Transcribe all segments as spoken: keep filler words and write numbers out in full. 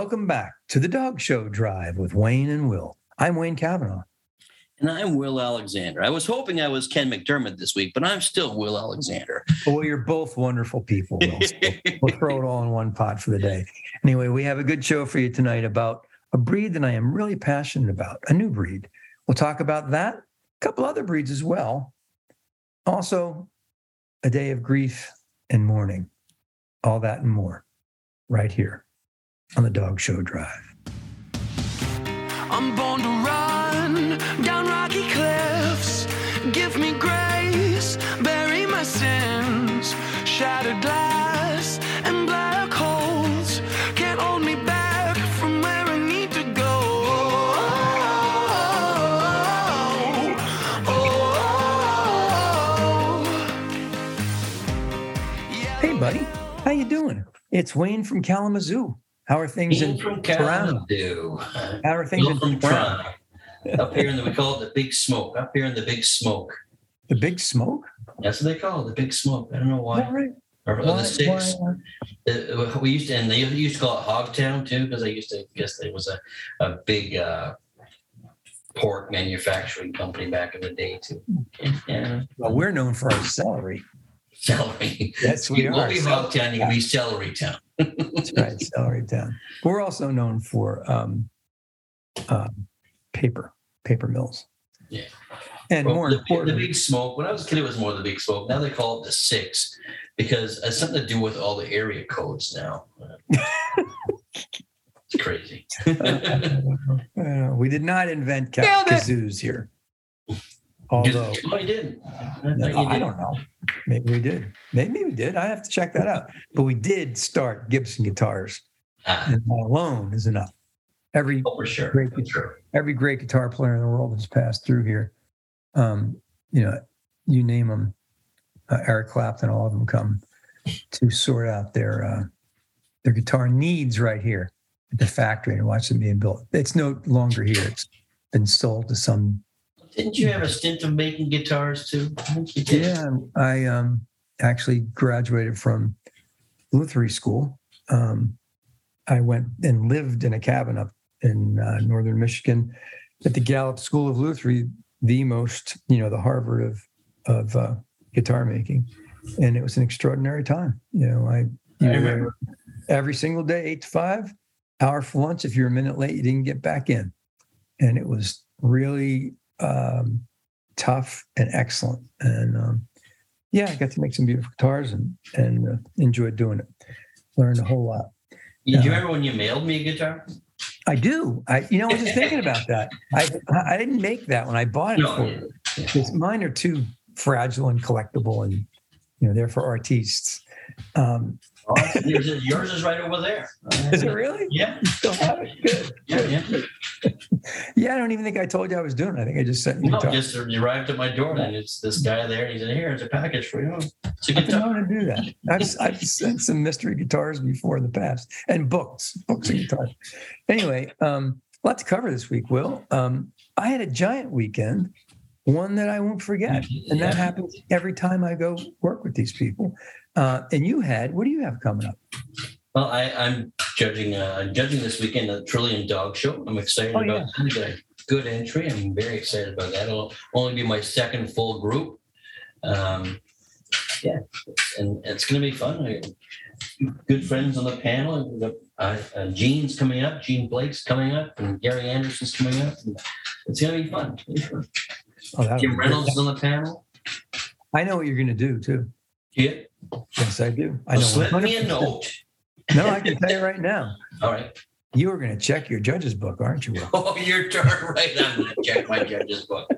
Welcome back to the Dog Show Drive with Wayne and Will. I'm Wayne Kavanaugh. And I'm Will Alexander. I was hoping I was Ken McDermott this week, but I'm still Will Alexander. Well, you're both wonderful people, Will. So we'll throw it all in one pot for the day. Anyway, we have a good show for you tonight about a breed that I am really passionate about, a new breed. We'll talk about that, a couple other breeds as well. Also, a day of grief and mourning. All that and more right here on the Dog Show Drive. I'm born to run down rocky cliffs. Give me grace, bury my sins. Shattered glass and black holes can't hold me back from where I need to go. Oh, yeah. Hey, buddy, how you doing? It's Wayne from Kalamazoo. How are things Wayne in from Toronto? Kalamazoo. How are things Will in from Toronto? Toronto. Up here in the, we call it the Big Smoke. Up here in the Big Smoke. The Big Smoke? That's what they call it, the Big Smoke. I don't know why. All right. Or, or Why- the Six. why, uh, Uh, we used to, and they used to call it Hogtown too, because I used to guess it was a, a big uh, pork manufacturing company back in the day too. Yeah. Well, we're known for our celery. Celery. Yes, we You are. won't be Hogtown, you can be Celery Town. That's right, Celery Town. We're also known for um, um, paper, paper mills. Yeah. And Well, more the, the importantly, Big Smoke. When I was a kid, it was more the Big Smoke. Now they call it the Six because it's something to do with all the area codes now. It's crazy. uh, we did not invent ca- Nailed it. kazoos here. Although, no, I didn't. I, thought no, you I did. don't know. Maybe we did. Maybe we did. I have to check that out. But we did start Gibson guitars. Ah, And that alone is enough. Every oh, for sure. Great For sure. every great guitar player in the world has passed through here. Um, you know, you name them, uh, Eric Clapton, all of them come to sort out their uh, their guitar needs right here at the factory and watch them being built. It's no longer here. It's been sold to some. Didn't you have a stint of making guitars too? I think you did. Yeah, I um, actually graduated from Lutheran school. Um, I went and lived in a cabin up in uh, northern Michigan at the Gallup School of Lutheran, the most, you know, the Harvard of of uh, guitar making, and it was an extraordinary time. You know, I, you I were remember. there every single day, eight to five, hour for lunch. If you're a minute late, you didn't get back in, and it was really um, tough and excellent. And um, yeah, I got to make some beautiful guitars and and uh, enjoyed doing it. Learned a whole lot. You, do you Yeah. remember when you mailed me a guitar? I do. I, you know, I was just thinking about that. I, I didn't make that when I bought it No, for yeah, you. yeah. Because mine are too fragile and collectible, and you know, they're for artistes. Um, Oh, yours, is, yours is right over there. is it really? Yeah. You still have it? Good. Yeah, yeah. Yeah, I don't even think I told you I was doing it. I think I just sent you. No, a talk. just arrived at my door and it's this guy there. And he said, "Here, it's a package for you. It's a I've been guitar." known to do that. I've, I've sent some mystery guitars before in the past, and books, books and guitars. Anyway, um, a lot to cover this week, Will. Um, I had a giant weekend, one that I won't forget, and that Yeah. happens every time I go work with these people. Uh, and you had, what do you have coming up? Well, I, I'm judging. Uh, I'm judging this weekend the Trillium Dog Show. I'm excited Oh, about yeah. that. I got a good entry. I'm very excited about that. It'll only be my second full group. Um, yeah, and it's going to be fun. I, good friends on the panel. We've got, Uh, uh, Gene's coming up. Gene Blake's coming up, and Gary Anderson's coming up. And it's going to be fun. Oh, that'll Jim be Reynolds good. is on the panel. I know what you're going to do too. Yeah. Yes, I do. I Well, know. slip me a one hundred percent. note. No, I can tell you right now. All right. You are going to check your judge's book, aren't you, Will? Oh, you're darn right. I'm going to check my judge's book.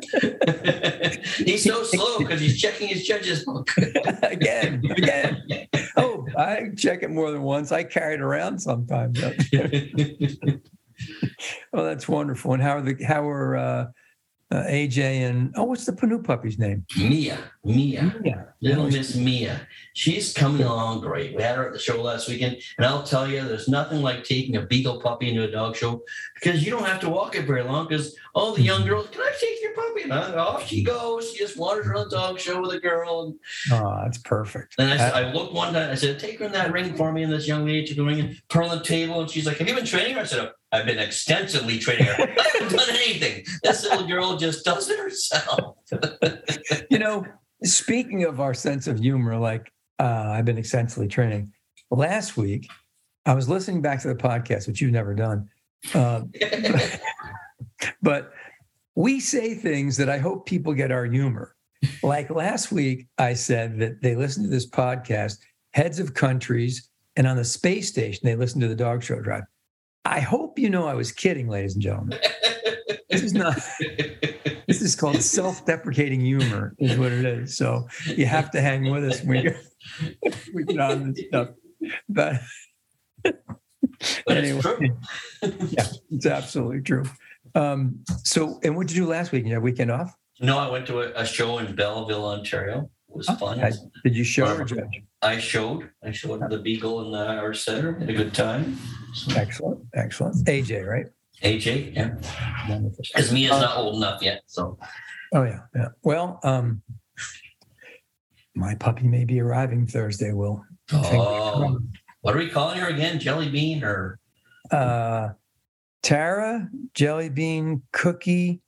He's so slow because he's checking his judge's book. again, again. Oh, I check it more than once. I carry it around sometimes. Oh, that's wonderful. And how are the how are uh, uh, A J and, oh, what's the Panu puppy's name? Mia, Mia, Yeah. little Miss Mia. She's coming along great. We had her at the show last weekend, and I'll tell you, there's nothing like taking a beagle puppy into a dog show because you don't have to walk it very long. Because all the young girls, can I take your puppy? And off she goes. She just wanders around the dog show with a girl. And, Oh, that's perfect. and I, That- I looked one time. I said, "Take her in that ring for me." And this young lady took the ring and put her on the table, and she's like, "Have you been training her?" I said, "I've been extensively training her. I haven't done anything. This little girl just does it herself." You know, speaking of our sense of humor, like uh, I've been extensively training. Last week, I was listening back to the podcast, which you've never done. Uh, but we say things that I hope people get our humor. Like last week, I said that they listen to this podcast, heads of countries, and on the space station, they listen to the Dog Show Drive. I hope you know I was kidding, ladies and gentlemen. This is not, this is called self-deprecating humor, is what it is. So you have to hang with us when we, we get on this stuff. But, But anyway, it's true. yeah, it's absolutely true. Um, so, and what did you do last week? You have a weekend off? No, I went to a, a show in Belleville, Ontario. It was fun. I- did you show or judge? I showed. I showed the Beagle in the Art Center. Had a good time. So, Excellent, excellent. A J, right? A J, yeah. Wonderful. Because Mia's not old enough yet. So Oh yeah, yeah. Well, um, my puppy may be arriving Thursday. Will. oh, what are we calling her again? Jelly Bean or Uh, Tara, Jelly Bean, Cookie,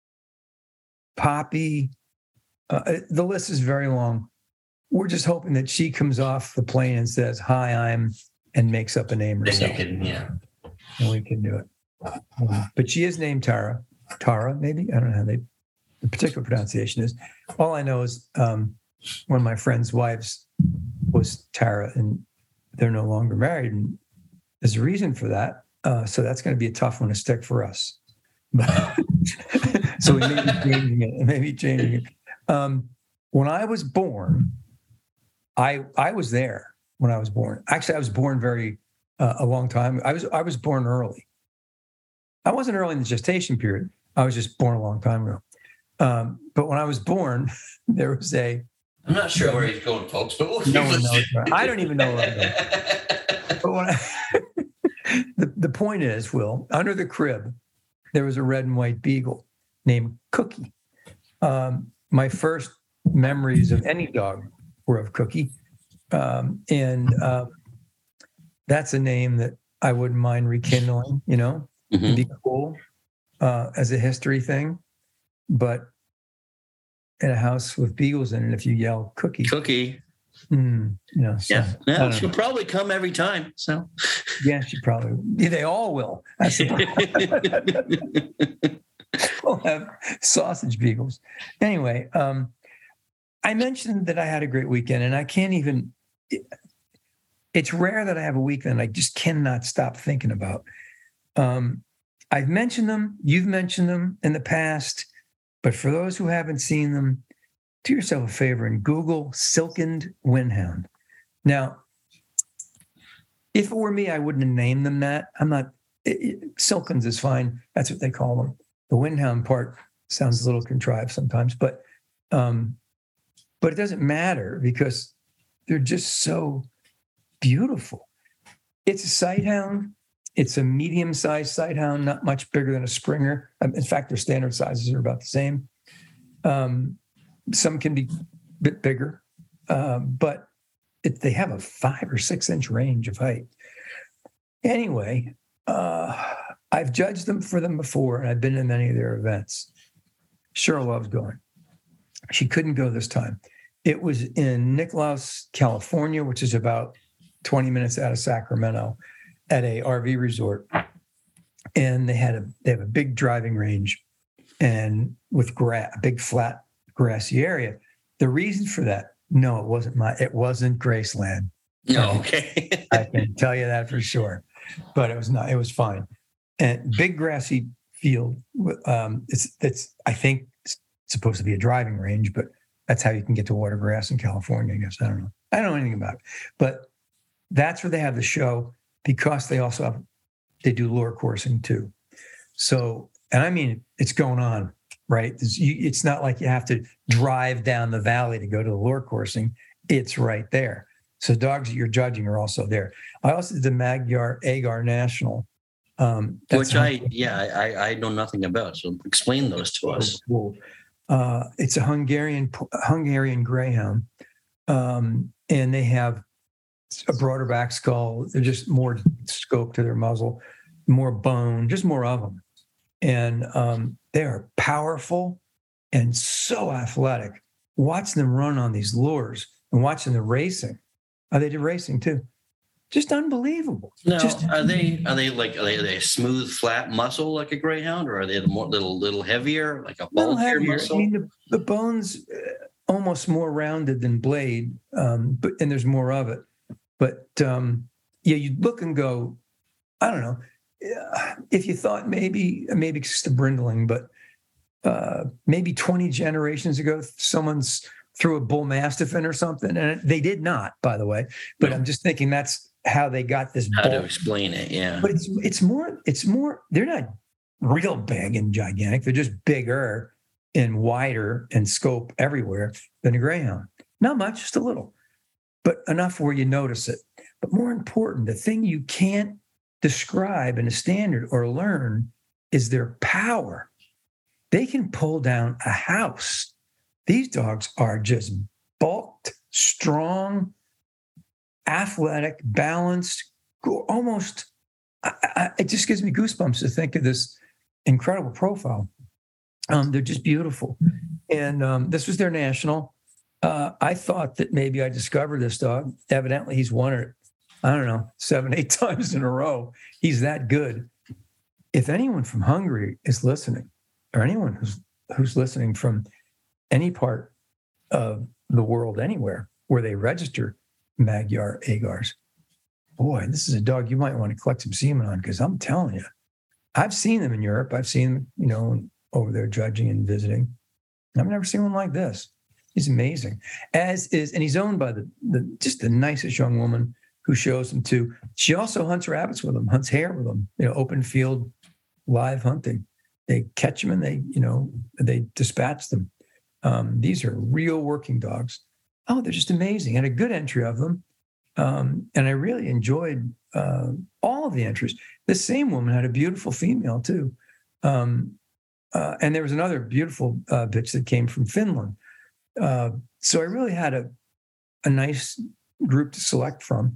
Poppy. Uh, the list is very long. We're just hoping that she comes off the plane and says, "Hi, I'm," and makes up a name then you herself, can, yeah. and we can do it. Um, but she is named Tara. Tara, maybe, I don't know how they the particular pronunciation is. All I know is um, one of my friend's wives was Tara, and they're no longer married, and there's a reason for that. Uh, so that's going to be a tough one to stick for us. But so we may be changing it. Maybe changing it. Um, when I was born, I I was there when I was born. Actually, I was born very uh, a long time. I was I was born early. I wasn't early in the gestation period. I was just born a long time ago. Um, but when I was born, there was a. I'm not sure where he's going, folks, but we'll keep No one knows. listening. Where, I don't even know where I'm going. But when I, the the point is, Will, under the crib, there was a red and white beagle named Cookie. Um, my first memories of any dog were of Cookie, um, and um, that's a name that I wouldn't mind rekindling. You know, Mhm. it'd be cool uh, as a history thing, but in a house with beagles in it, if you yell Cookie, Cookie. mm, you know, so, Yeah. I Well, don't she'll know. probably come every time. So Yeah, she probably. Yeah, they all will. That's the we'll have sausage beagles. Anyway, um, I mentioned that I had a great weekend, and I can't even. It, it's rare that I have a weekend I just cannot stop thinking about. Um, I've mentioned them. You've mentioned them in the past, but for those who haven't seen them, do yourself a favor and Google Silkened Windhound. Now, if it were me, I wouldn't have named them that. I'm not. It, it, Silkens is fine. That's what they call them. The Windhound part sounds a little contrived sometimes, but um, but it doesn't matter because they're just so beautiful. It's a sighthound. It's a medium-sized sighthound, not much bigger than a Springer. Um, In fact, their standard sizes are about the same. Um, some can be a bit bigger, um, but it, they have a five or six inch range of height. Anyway, uh, I've judged them for them before, and I've been to many of their events. Cheryl loves going. She couldn't go this time. It was in Nicholas, California, which is about twenty minutes out of Sacramento, at a R V resort. And they had a they have a big driving range, and with gra- a big flat grassy area. The reason for that, no, it wasn't my, it wasn't Graceland. no, okay. I can tell you that for sure. But it was not, it was fine. And big grassy field. Um, it's, it's, I think it's supposed to be a driving range, but that's how you can get to Watergrass in California, I guess. I don't know. I don't know anything about it. But that's where they have the show because they also have, they do lure coursing too. So, and I mean, it's going on right? It's, you, it's not like you have to drive down the valley to go to the lure coursing. It's right there. So dogs that you're judging are also there. I also did the Magyar Agar National. Um, Which I, yeah, I, I know nothing about. So explain those to us. Cool. Uh, it's a Hungarian Hungarian greyhound, um, and they have a broader back skull. They're just more scope to their muzzle, more bone, just more of them. And um, they are powerful and so athletic. Watching them run on these lures and watching the racing. Oh, they did racing too. Just unbelievable. Now, Just, are they are they like are they, are they smooth, flat muscle like a greyhound, or are they more little little heavier, like a little bulkier heavier. muscle? I mean, the, the bones uh, almost more rounded than blade, um, but and there's more of it. But um, yeah, you look and go, I don't know. uh, If you thought maybe maybe it's just a brindling, but uh, maybe twenty generations ago, someone's threw a bull mastiff in or something, and they did not, by the way. But No. I'm just thinking that's how they got this. How bulk. to explain it? Yeah. But it's it's more it's more they're not real big and gigantic. They're just bigger and wider and scope everywhere than a greyhound. Not much, just a little, but enough where you notice it. But more important, the thing you can't describe in a standard or learn is their power. They can pull down a house. These dogs are just bulked, strong, athletic, balanced, almost, I, I, it just gives me goosebumps to think of this incredible profile. Um, they're just beautiful. And um, this was their national. Uh, I thought that maybe I discovered this dog. Evidently, he's won it, I don't know, seven, eight times in a row. He's that good. If anyone from Hungary is listening, or anyone who's who's listening from any part of the world, anywhere where they register Magyar Agars, boy, this is a dog you might want to collect some semen on, because I'm telling you, I've seen them in Europe. I've seen them, you know, over there judging and visiting. I've never seen one like this. He's amazing. As is, and he's owned by the, the just the nicest young woman who shows him too. She also hunts rabbits with him, hunts hare with him, you know, open field, live hunting. They catch them and they, you know, they dispatch them. Um, these are real working dogs. Oh, they're just amazing. And a good entry of them. Um, and I really enjoyed uh, all of the entries. This same woman had a beautiful female too. Um, uh, and there was another beautiful uh, bitch that came from Finland. Uh, so I really had a, a nice group to select from,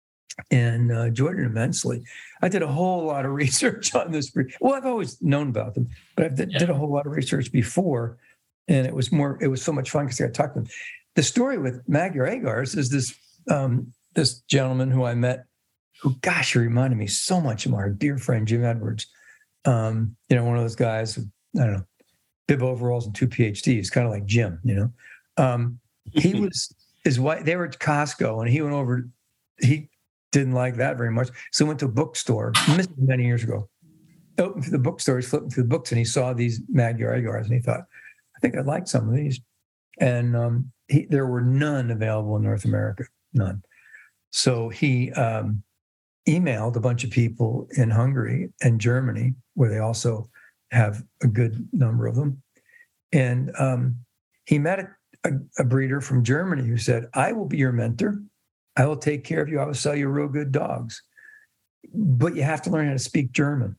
and uh, enjoyed it immensely. I did a whole lot of research on this breed. Well, I've always known about them, but I did, Yeah. did a whole lot of research before, and it was more. It was so much fun because I got to talk to them. The story with Magyar Agars is this um, this gentleman who I met, who, gosh, he reminded me so much of our dear friend Jim Edwards. Um, you know, one of those guys who, I don't know, bib overalls and two P H Ds, kind of like Jim, you know. Um, he was, his wife, they were at Costco, and he went over, he didn't like that very much. So went to a bookstore, this was many years ago. Opened through the bookstore, he's flipping through the books, and he saw these Magyar Agars, and he thought, I think I'd like some of these. And um, he, there were none available in North America, none. So he um, emailed a bunch of people in Hungary and Germany, where they also have a good number of them. And um, he met a, a, a breeder from Germany who said, I will be your mentor. I will take care of you. I will sell you real good dogs. But you have to learn how to speak German.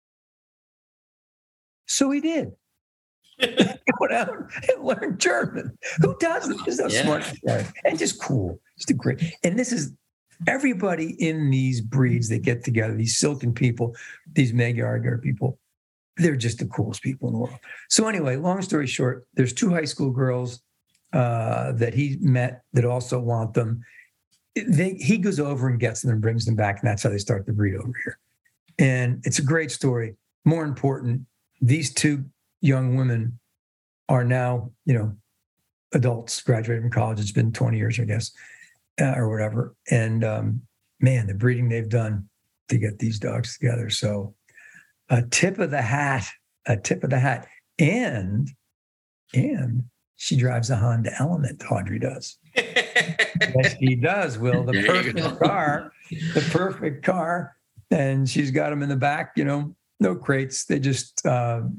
So he did. He went out and learned German. Who doesn't? He's a Yeah. smart guy. And just cool. Just a great. And this is everybody in these breeds that get together, these silken people, these Magyar Agar people, they're just the coolest people in the world. So anyway, long story short, there's two high school girls uh, that he met that also want them. They, he goes over and gets them and brings them back, and that's how they start the breed over here. And it's a great story. More important, these two young women are now, you know, adults, graduated from college. It's been twenty years, I guess, uh, or whatever. And um, man, the breeding they've done to get these dogs together. So a tip of the hat, a tip of the hat. And, and she drives a Honda Element, Audrey does. Yes, she does, Will. The There you go. perfect car, the perfect car. And she's got them in the back, you know, no crates. They just, uh,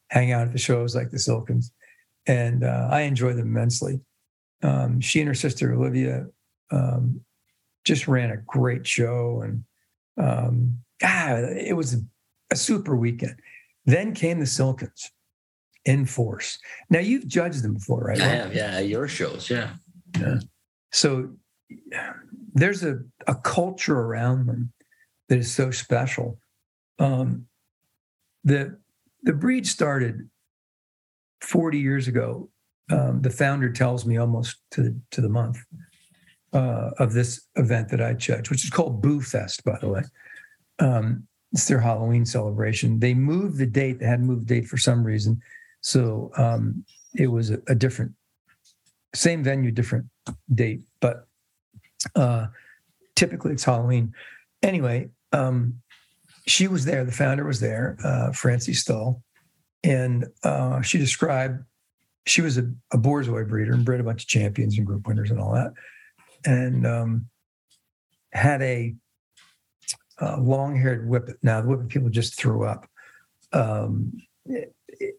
hang out at the shows like the Silkins. And uh, I enjoy them immensely. Um, she and her sister, Olivia, um, just ran a great show. And um, God, it was a, a super weekend. Then came the Silkins in force. Now, you've judged them before, right? I have, yeah, your shows, yeah. Yeah. So there's a, a culture around them that is so special. Um, the the breed started forty years ago. Um, the founder tells me almost to the, to the month uh, of this event that I judge, which is called Boo Fest, by the way. Um, it's their Halloween celebration. They moved the date. They hadn't moved the date for some reason. So um, it was a, a different, same venue, different date, but uh, typically it's Halloween. Anyway, um, she was there. The founder was there, uh, Francie Stull, and uh, she described she was a, a Borzoi breeder and bred a bunch of champions and group winners and all that, and um, had a, a long-haired whippet. Now the whippet people just threw up. Um, it, it,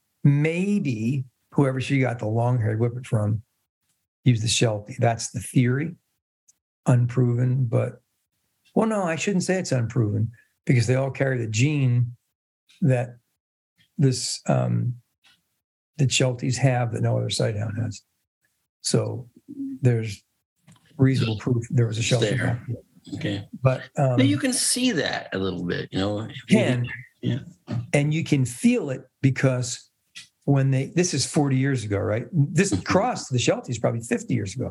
maybe whoever she got the long-haired whippet from used the Sheltie. That's the theory, unproven. But well, no, I shouldn't say it's unproven because they all carry the gene that this um, that Shelties have that no other sighthound has. So there's reasonable proof there was a Sheltie. There. Okay. But um, now you can see that a little bit, you know. Can yeah, and you can feel it because when they this is forty years ago, right? This cross to the Sheltie is probably fifty years ago.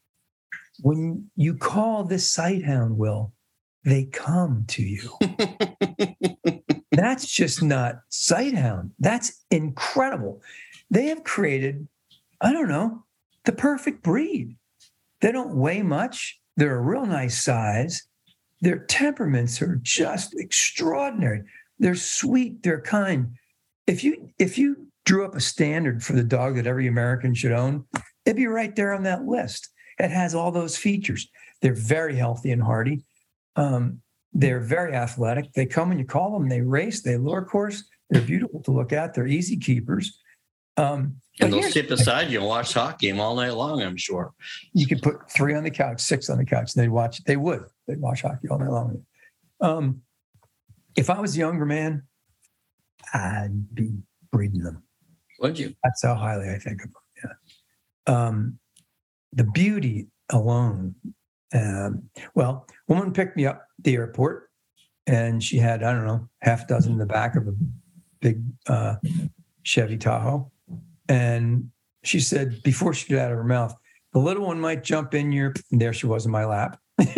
When you call this sighthound, Will, they come to you. That's just not sighthound. That's incredible. They have created, I don't know, the perfect breed. They don't weigh much. They're a real nice size. Their temperaments are just extraordinary. They're sweet. They're kind. If you if you drew up a standard for the dog that every American should own, it'd be right there on that list. It has all those features. They're very healthy and hardy. Um, they're very athletic. They come when you call them. They race. They lure course. They're beautiful to look at. They're easy keepers. Um, and they'll sit beside you and watch hockey game all night long, I'm sure. You could put three on the couch, six on the couch, and they'd watch. They would. They'd watch hockey all night long. Um, if I was a younger man, I'd be breeding them. Would you? That's how highly I think of them. Yeah. Um, the beauty alone. Um, well, a woman picked me up at the airport, and she had, I don't know, half a dozen in the back of a big uh, Chevy Tahoe. And she said, before she got out of her mouth, the little one might jump in your, and there she was in my lap.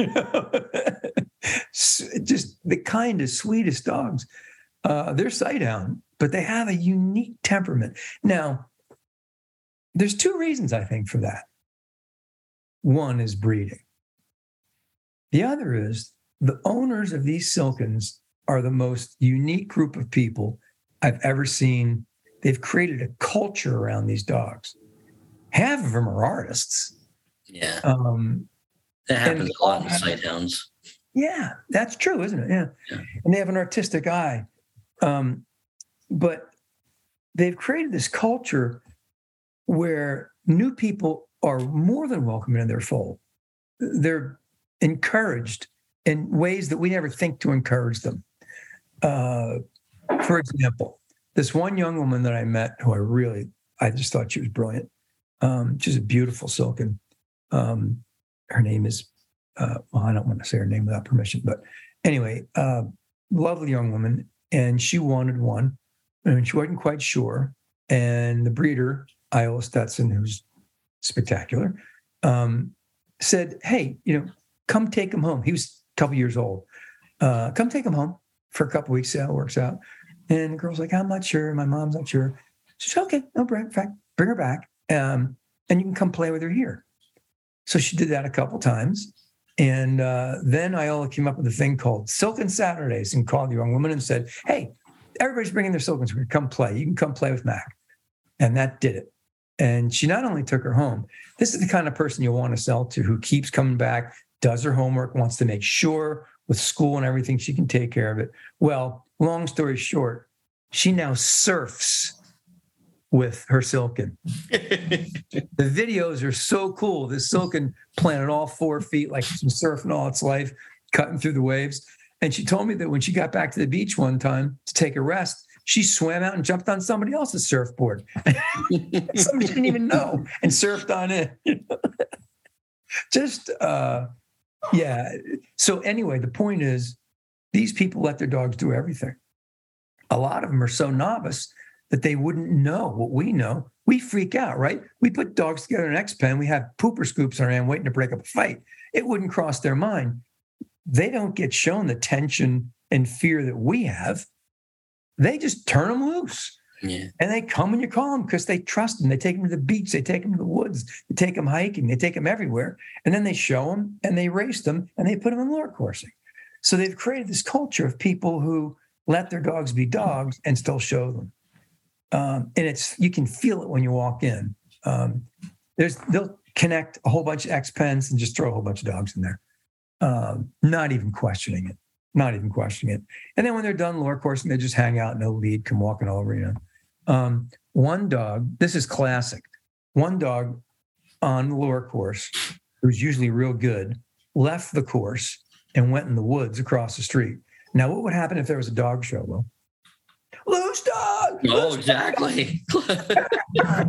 Just the kindest, sweetest dogs. Uh, they're sighthound, but they have a unique temperament. Now, there's two reasons, I think, for that. One is breeding. The other is the owners of these Silkins are the most unique group of people I've ever seen. They've created a culture around these dogs. Half of them are artists. Yeah. Um, that happens a lot in sighthounds. Yeah, that's true, isn't it? Yeah. yeah. And they have an artistic eye. Um, but they've created this culture where new people are more than welcome in their fold. They're encouraged in ways that we never think to encourage them. Uh, for example, this one young woman that I met who I really, I just thought she was brilliant. Um, she's a beautiful Silkin. Um, her name is, uh, well, I don't want to say her name without permission, but anyway, uh, lovely young woman. And she wanted one, and she wasn't quite sure. And the breeder, Iola Stetson, who's spectacular, um, said, hey, you know, come take him home. He was a couple years old. Uh, come take him home for a couple weeks, see how it works out. And the girl's like, I'm not sure. My mom's not sure. She said, okay, no, in fact, bring her back. Um, and you can come play with her here. So she did that a couple times. And uh, then Iola came up with a thing called Silkin Saturdays and called the young woman and said, hey, everybody's bringing their Silkins. We're going to come play. You can come play with Mac. And that did it. And she not only took her home, this is the kind of person you want to sell to, who keeps coming back, does her homework, wants to make sure with school and everything she can take care of it. Well, long story short, She now surfs with her Silken. The videos are so cool. The Silken planted all four feet like she's been surfing all its life, cutting through the waves. And she told me that when she got back to the beach one time to take a rest, she swam out and jumped on somebody else's surfboard. Somebody she didn't even know and surfed on it. Just, uh, yeah. So anyway, the point is, these people let their dogs do everything. A lot of them are so novice that they wouldn't know what we know. We freak out, right? We put dogs together in an X-Pen. We have pooper scoops on our hand waiting to break up a fight. It wouldn't cross their mind. They don't get shown the tension and fear that we have. They just turn them loose. Yeah. And they come when you call them because they trust them. They take them to the beach. They take them to the woods. They take them hiking. They take them everywhere. And then they show them and they race them and they put them in lure coursing. So they've created this culture of people who let their dogs be dogs and still show them. Um, and it's, you can feel it when you walk in. Um, there's, they'll connect a whole bunch of X-Pens and just throw a whole bunch of dogs in there. Um, not even questioning it, not even questioning it. And then when they're done lure coursing, they just hang out, no lead, come walking over, you know. Um, one dog, this is classic. One dog on the lure course, who's usually real good, left the course and went in the woods across the street. Now, what would happen if there was a dog show, Will? Loose dog! Oh, Loose exactly. dog.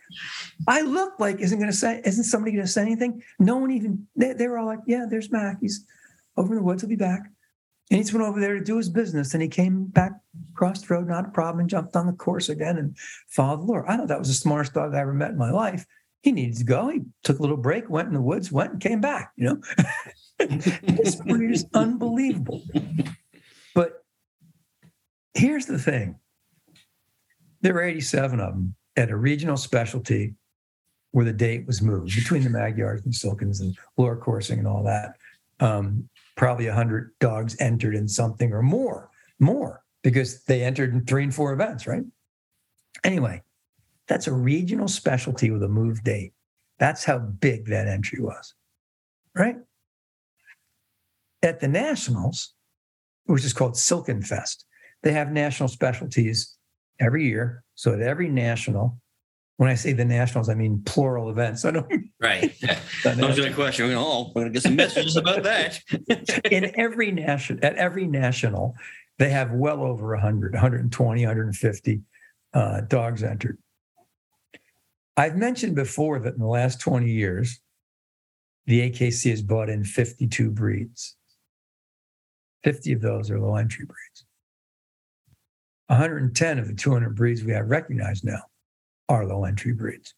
I look like, isn't going to say, isn't somebody going to say anything? No one even, they, they were all like, yeah, there's Mac. He's over in the woods. He'll be back. And he just went over there to do his business. And he came back across the road, not a problem, and jumped on the course again and followed the lure. I thought that was the smartest dog I ever met in my life. He needed to go. He took a little break, went in the woods, went and came back, you know. This breed is unbelievable. But here's the thing. There were eighty-seven of them at a regional specialty where the date was moved between the Magyars and Silkens and lure coursing and all that. Um, probably one hundred dogs entered in something or more, more, because they entered in three and four events, right? Anyway, that's a regional specialty with a moved date. That's how big that entry was, right? At the Nationals, which is called Silken Fest, they have national specialties every year. So at every national, when I say the Nationals, I mean plural events. I don't. Right. I was going to question. Oh, we're going to get some messages about that. In every national, at every national, they have well over one hundred, one hundred twenty, one hundred fifty uh, dogs entered. I've mentioned before that in the last twenty years, the A K C has brought in fifty-two breeds. fifty of those are low entry breeds. one hundred ten of the two hundred breeds we have recognized now are low entry breeds.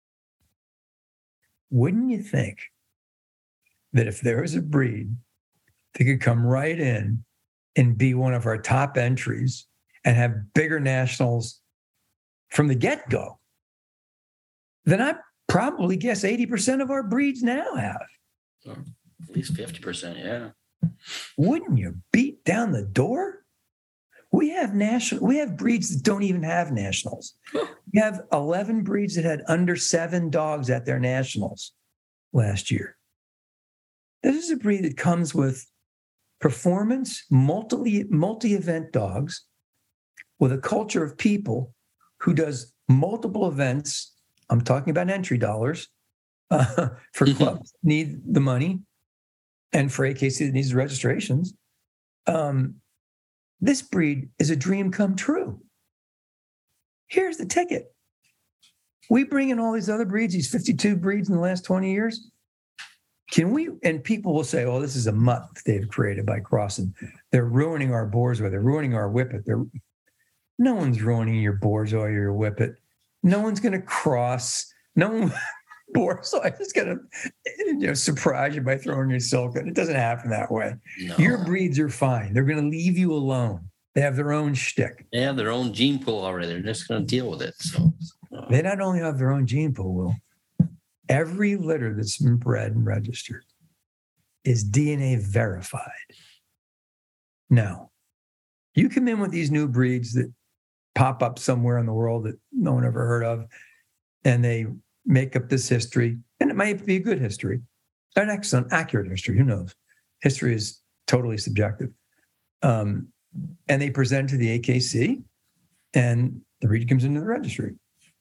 Wouldn't you think that if there was a breed that could come right in and be one of our top entries and have bigger nationals from the get-go, then I probably guess eighty percent of our breeds now have. Oh, at least fifty percent, yeah. Wouldn't you beat down the door? We have national. We have breeds that don't even have nationals. We have eleven breeds that had under seven dogs at their nationals last year. This is a breed that comes with performance, multi, multi-event dogs with a culture of people who does multiple events. I'm talking about entry dollars uh, for clubs that need the money and for A K C that needs the registrations. Um, This breed is a dream come true. Here's the ticket. We bring in all these other breeds, these fifty-two breeds in the last twenty years. Can we, and people will say, oh, this is a mutt they've created by crossing. They're ruining our Borzoi. They're ruining our Whippet. They're, no one's ruining your Borzoi or your Whippet. No one's going to cross. No one, Borzoi is going to you know, surprise you by throwing your Silken. It doesn't happen that way. No. Your breeds are fine. They're going to leave you alone. They have their own shtick. They have their own gene pool already. They're just going to deal with it. So uh, They not only have their own gene pool, Will, every litter that's been bred and registered is D N A verified. Now, you come in with these new breeds that pop up somewhere in the world that no one ever heard of, and they make up this history, and it might be a good history, an excellent, accurate history, who knows? History is totally subjective. Um, and they present to the A K C, and the breed comes into the registry.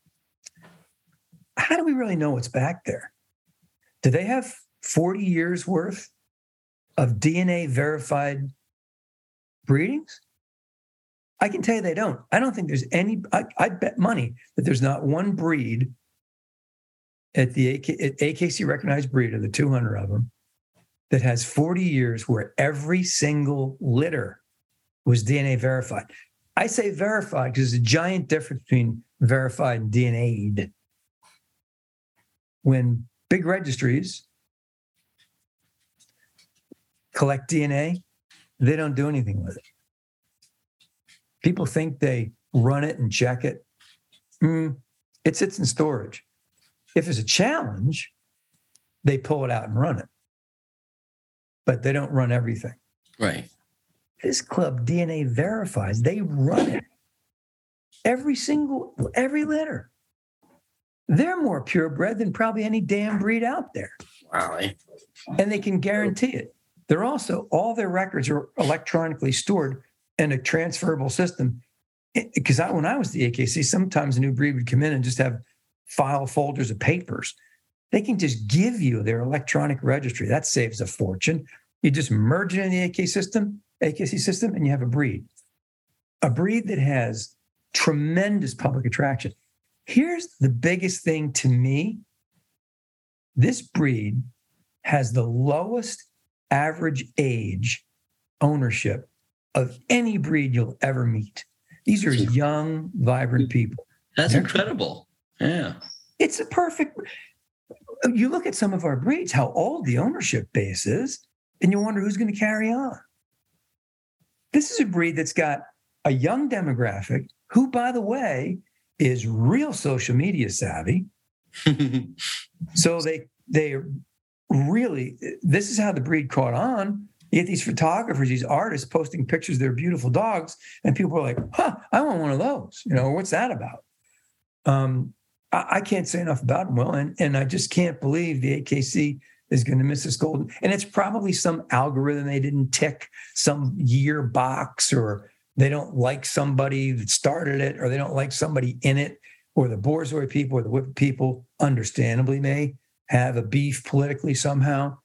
How do we really know what's back there? Do they have forty years worth of D N A verified breedings? I can tell you they don't. I don't think there's any, I, I'd bet money that there's not one breed at the A K, at A K C recognized breed of the two hundred of them that has forty years where every single litter was D N A verified. I say verified because there's a giant difference between verified and D N A'd. When big registries collect D N A, they don't do anything with it. People think they run it and check it. Mm, it sits in storage. If there's a challenge, they pull it out and run it. But they don't run everything. Right. This club D N A verifies. They run it. Every single, every litter. They're more purebred than probably any damn breed out there. Wow. And they can guarantee it. They're also, all their records are electronically stored in a transferable system. Because I, when I was the A K C, sometimes a new breed would come in and just have file folders of papers. They can just give you their electronic registry. That saves a fortune. You just merge it in the A K system, A K C system, and you have a breed. A breed that has tremendous public attraction. Here's the biggest thing to me. This breed has the lowest average age ownership of any breed you'll ever meet. These are young, vibrant people. That's They're, incredible. Yeah. It's a perfect, you look at some of our breeds, how old the ownership base is, and you wonder who's going to carry on. This is a breed that's got a young demographic who, by the way, is real social media savvy. So they they really, this is how the breed caught on. You get these photographers, these artists posting pictures of their beautiful dogs, and people are like, huh, I want one of those. You know, what's that about? Um, I, I can't say enough about them, Will, and, and I just can't believe the A K C is going to miss this golden. And it's probably some algorithm they didn't tick, some year box, or they don't like somebody that started it, or they don't like somebody in it, or the Borzoi people or the Whip people understandably may have a beef politically somehow.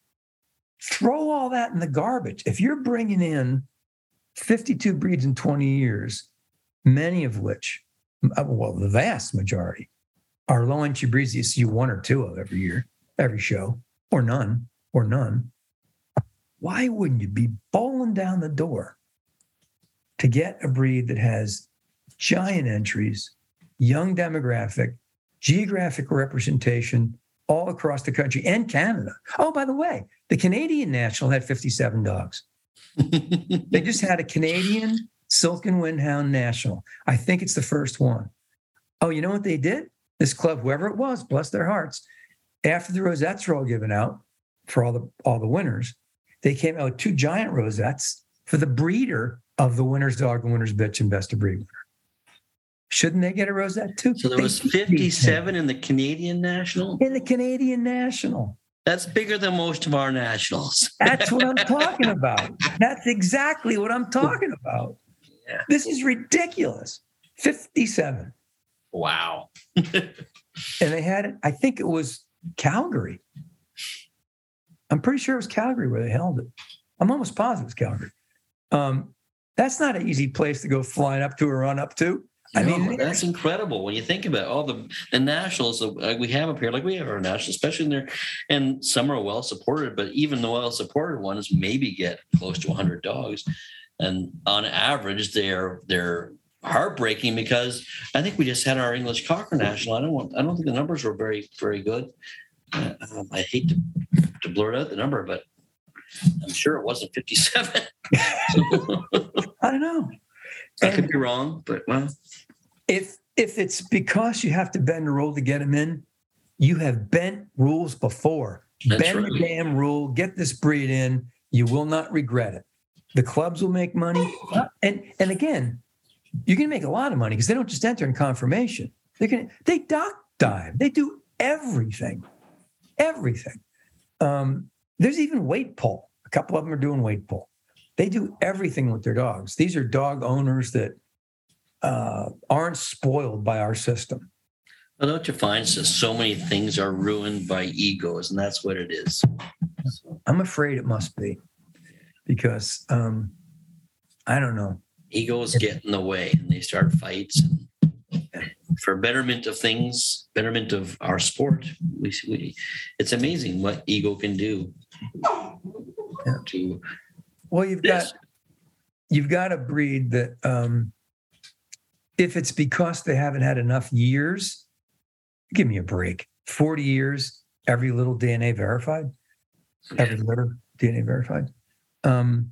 Throw all that in the garbage. If you're bringing in fifty-two breeds in twenty years, many of which, well, the vast majority, are low-entry breeds you see one or two of every year, every show, or none, or none, why wouldn't you be bowling down the door to get a breed that has giant entries, young demographic, geographic representation all across the country and Canada? Oh, by the way, the Canadian National had fifty-seven dogs. They just had a Canadian Silken Windhound National. I think it's the first one. Oh, you know what they did? This club, whoever it was, bless their hearts, after the rosettes were all given out for all the all the winners, they came out with two giant rosettes for the breeder of the winner's dog, the winner's bitch, and best of breed winner. Shouldn't they get a rosette too? So there was fifty-seven in the Canadian National? In the Canadian National. That's bigger than most of our nationals. That's what I'm talking about. That's exactly what I'm talking about. Yeah. This is ridiculous. fifty-seven. Wow. And they had it, I think it was Calgary. I'm pretty sure it was Calgary where they held it. I'm almost positive it was Calgary. Um, that's not an easy place to go flying up to or run up to. I No, mean, that's incredible when you think about all the the nationals that we have up here. Like we have our nationals, especially in there, and some are well supported. But even the well supported ones maybe get close to one hundred dogs, and on average, they're they're heartbreaking because I think we just had our English Cocker National. I don't want. I don't think the numbers were very very good. Uh, um, I hate to to blurt out the number, but I'm sure it wasn't fifty-seven. So, I don't know. I could be wrong, but well. If if it's because you have to bend the rule to get them in, you have bent rules before. That's bend right. the damn rule, get this breed in. You will not regret it. The clubs will make money. And and again, you can make a lot of money because they don't just enter in confirmation. They can they dock dive. They do everything. Everything. Um, there's even weight pull. A couple of them are doing weight pull. They do everything with their dogs. These are dog owners that uh, aren't spoiled by our system. Well, don't you find so, so many things are ruined by egos, and that's what it is. So, I'm afraid it must be, because um, I don't know. egos get in the way, and they start fights. And for betterment of things, betterment of our sport, we, we it's amazing what ego can do. Yeah. To Well, you've this. got you've got a breed that, um, if it's because they haven't had enough years, give me a break. forty years, every little D N A verified, every litter D N A verified. Um,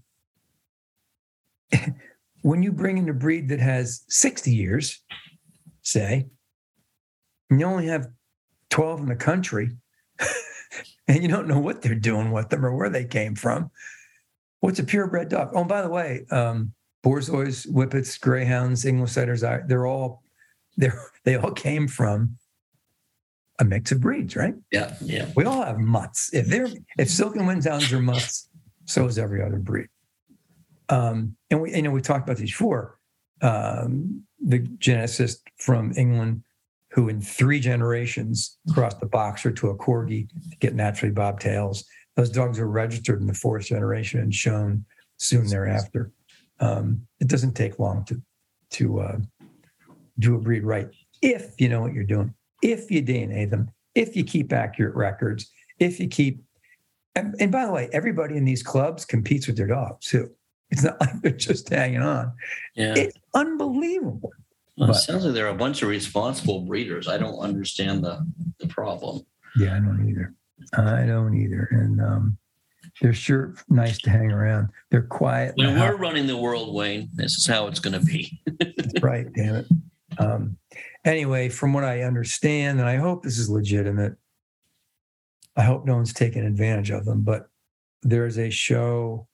when you bring in a breed that has sixty years, say, and you only have twelve in the country, and you don't know what they're doing with them or where they came from, what's a purebred dog? Oh, and by the way, um, Borzois, Whippets, Greyhounds, English Setters, they're all, they're, they all came from a mix of breeds, right? Yeah, yeah. We all have mutts. If they're if Silk and Windshounds are mutts, so is every other breed. Um, and we, you know, we talked about these before. Um, the geneticist from England, who in three generations crossed a boxer to a corgi to get naturally bobtails. Those dogs are registered in the fourth generation and shown soon thereafter. Um, it doesn't take long to to uh, do a breed right if you know what you're doing. If you D N A them, if you keep accurate records, if you keep, and, and by the way, everybody in these clubs competes with their dogs too. It's not like they're just hanging on. Yeah. It's unbelievable. Well, it But- sounds like there are a bunch of responsible breeders. I don't understand the, the problem. Yeah, I don't either. I don't either. And um, they're sure nice to hang around. They're quiet. When and we're how- running the world, Wayne, this is how it's going to be. That's right, damn it. Um, anyway, from what I understand, and I hope this is legitimate, I hope no one's taking advantage of them, but there's a show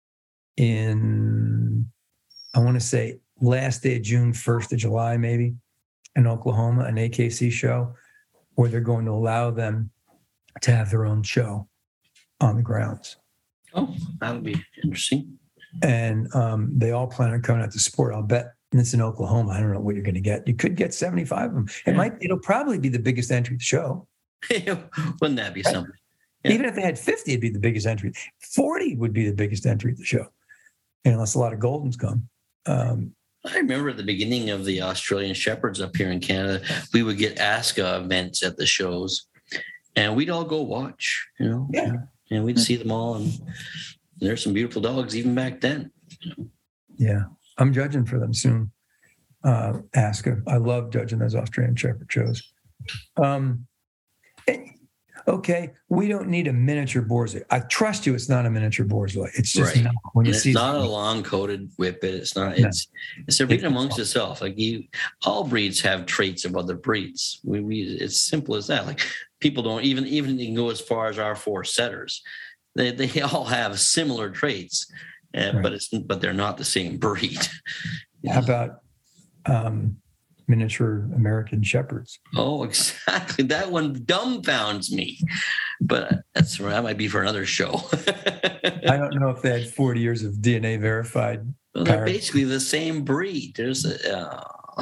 in, I want to say last day of June, first of July, maybe, in Oklahoma, an A K C show, where they're going to allow them to have their own show on the grounds. Oh, that'll be interesting. And um, they all plan on coming out to support. I'll bet, and it's in Oklahoma. I don't know what you're going to get. You could get seventy-five of them. It Yeah. might, it'll probably be the biggest entry of the show. Wouldn't that be something? Yeah. Even if they had fifty, it'd be the biggest entry. forty would be the biggest entry of the show, unless a lot of Goldens come. Um, I remember at the beginning of the Australian Shepherds up here in Canada, we would get ASCA events at the shows, and we'd all go watch, you know, Yeah. and we'd see them all. And there's some beautiful dogs even back then. You know? yeah, I'm judging for them soon. Uh, Aska, I love judging those Australian Shepherd shows. Um, and- okay, we don't need a miniature Borzoi. I trust you. It's not a miniature Borzoi. It's just Right. not. When you And it's see not a long coated whippet. It's not. No. It's it's a breed amongst itself. Like you, all breeds have traits of other breeds. We, we it's simple as that. Like people don't even even you can go as far as our four setters. They they all have similar traits, uh, Right. but it's but they're not the same breed. How about um, miniature American Shepherds? Oh, exactly. That one dumbfounds me. But that's that might be for another show. I don't know if they had forty years of D N A verified. Well, they're Parrot. basically the same breed. There's a. Uh...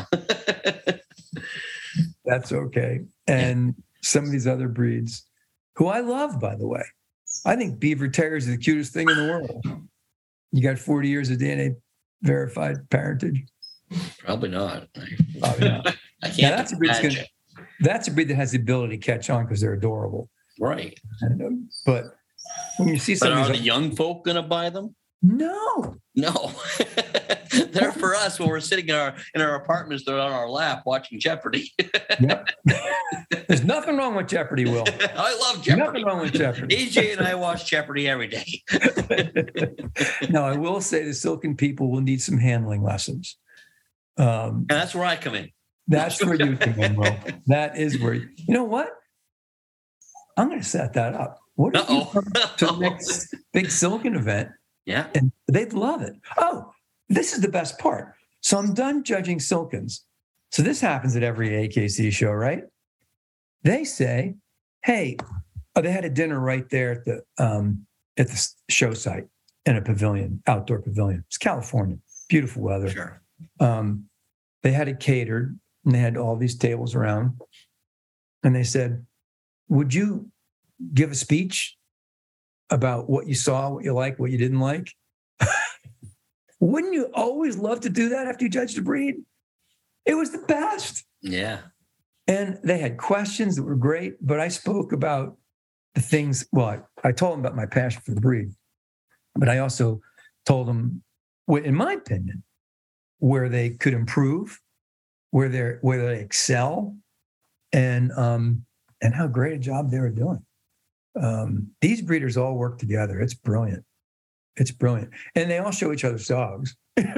That's okay. And some of these other breeds, who I love, by the way. I think Beaver Terriers are the cutest thing in the world. You got forty years of D N A verified parentage. Probably not. Probably not. I can't Now, that's a breed that's imagine. gonna- That's a breed that has the ability to catch on because they're adorable. Right. And, um, but when you see But some are of the these, young folk going to buy them? no, No. They're for us when we're sitting in our in our apartments. They're on our lap watching Jeopardy. yep. There's nothing wrong with Jeopardy, Will. I love Jeopardy. Nothing wrong with Jeopardy. A J and I watch Jeopardy every day. Now, I will say the Silken people will need some handling lessons. Um, And that's where I come in. That's where you come in, Will. That is where you, you know what? I'm going to set that up. What if you Uh-oh. come to the next big Silken event Yeah. and they'd love it? Oh, this is the best part. So I'm done judging Silkens. So this happens at every A K C show, right? They say, "Hey, oh, they had a dinner right there at the um, at the show site in a pavilion, outdoor pavilion. It's California, beautiful weather. Sure. Um, they had it catered, and they had all these tables around. And they said, would you give a speech about what you saw, what you liked, what you didn't like? Wouldn't you always love to do that after you judged a breed? It was the best. Yeah. And they had questions that were great, but I spoke about the things, well, I, I told them about my passion for the breed, but I also told them, in my opinion, where they could improve, where they're where they excel, and um, and how great a job they were doing. Um, these breeders all work together. It's brilliant. It's brilliant. And they all show each other's dogs.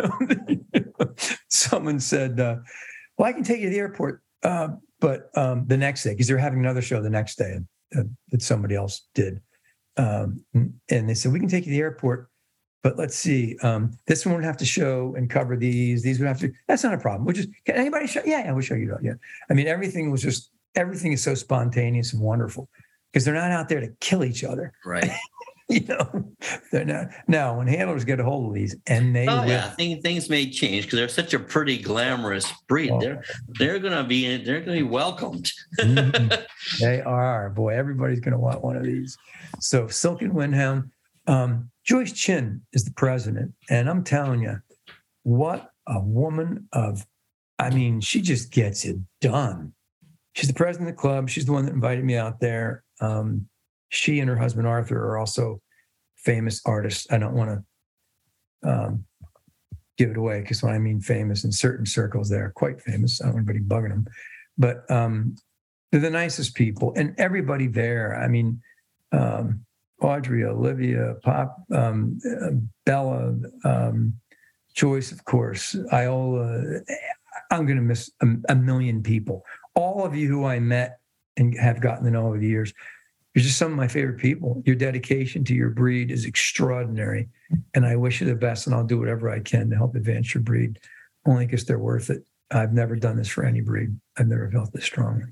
Someone said, uh, well, I can take you to the airport, uh, but um, the next day, because they're having another show the next day uh, that somebody else did. Um, and they said, we can take you to the airport, but let's see, um, this one would have to show and cover these. These would have to, that's not a problem. We'll just, can anybody show? Yeah, yeah, we'll show you. Yeah. I mean, everything was just, everything is so spontaneous and wonderful because they're not out there to kill each other. Right. You know, they're not. Now, when handlers get a hold of these, and they, oh will, yeah, things things may change because they're such a pretty glamorous breed. Oh. They're they're gonna be they're gonna be welcomed. Mm-hmm. They are. Boy, everybody's going to want one of these. So, Silken Windhound. Um, Joyce Chin is the president, and I'm telling you, what a woman of. I mean, she just gets it done. She's the president of the club. She's the one that invited me out there. Um, She and her husband, Arthur, are also famous artists. I don't want to um, give it away because when I mean famous in certain circles, they're quite famous. I don't want anybody bugging them. But um, they're the nicest people. And everybody there, I mean, um, Audrey, Olivia, Pop, um, uh, Bella, um, Joyce, of course, Iola. I'm going to miss a, a million people. All of you who I met and have gotten to know over the years, you're just some of my favorite people. Your dedication to your breed is extraordinary. And I wish you the best, and I'll do whatever I can to help advance your breed, only because they're worth it. I've never done this for any breed. I've never felt this strongly.